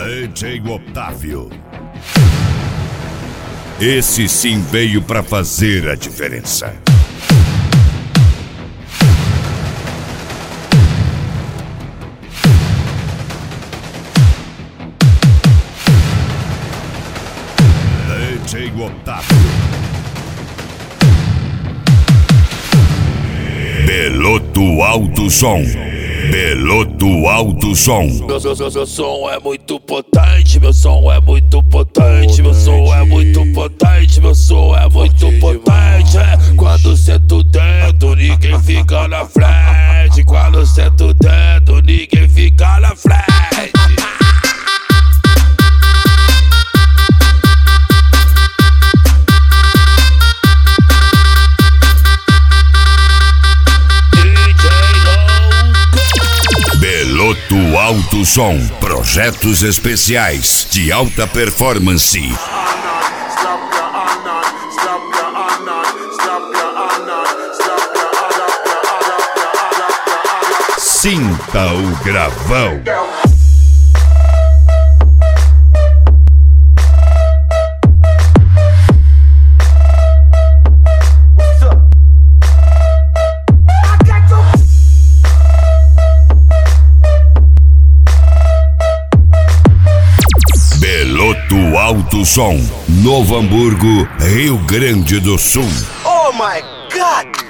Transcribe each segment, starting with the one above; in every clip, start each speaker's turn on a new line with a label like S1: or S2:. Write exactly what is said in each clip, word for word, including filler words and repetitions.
S1: D J Otávio. Esse sim veio pra fazer a diferença. D J Otávio. Beloto Alto Som. Beloto Alto Som.
S2: Meu, meu, meu, meu som é muito potente, meu som é muito potente, meu som é muito potente, meu som é muito potente. É. Quando sento o dedo, ninguém fica na frente. Quando sento o dedo, ninguém fica na frente.
S1: Beloto Alto Som. Projetos especiais de alta performance. Sinta o gravão. Beloto Alto Som, Novo Hamburgo, Rio Grande do Sul.
S3: Oh my God!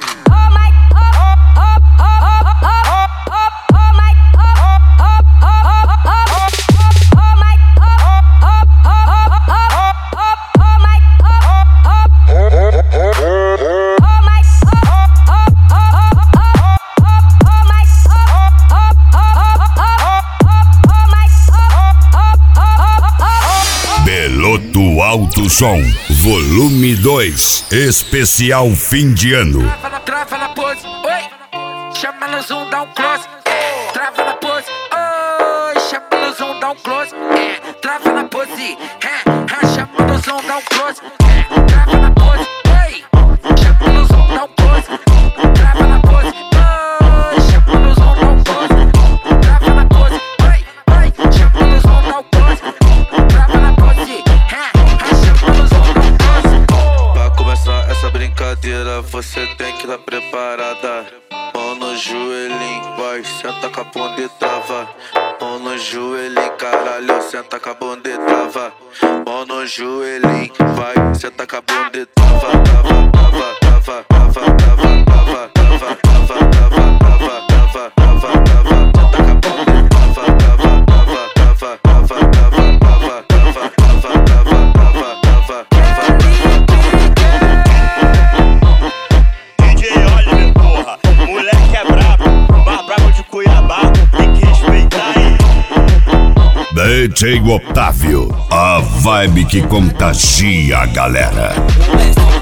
S1: Beloto Alto Som, volume dois, especial fim de ano.
S4: Trava na, trava na pose, oi, chama no zoom, dá um close, é, trava na pose, oi, chama no zoom, dá um close, é, trava na pose, é, chama no zoom, dá um close, é, trava na pose, oi, chama no zoom, dá um close, trava na pose, oi, chama no zoom, dá um close, trava na pose, oi, oi, chama no zoom, dá um close, trava na pose, é, chama no zoom, dá um close.
S5: Pra começar essa brincadeira, você tem que estar preparada. Mão no joelhinho, vai, senta com a bunda e trava. Mão no joelhinho, caralho, senta com a bunda e trava. Mão no joelhinho, vai, senta com a bunda e trava. Trava, trava, trava, trava, trava, trava, trava, trava, trava, trava, trava, trava, trava, senta com a bunda e trava. Trava, trava, trava, trava, trava, trava, trava, trava, trava, trava, trava, trava.
S3: D J Oliver, porra, moleque é brabo, mais brabo de Cuiabá, tem que respeitar aí.
S1: D J Otávio, a vibe que contagia a galera.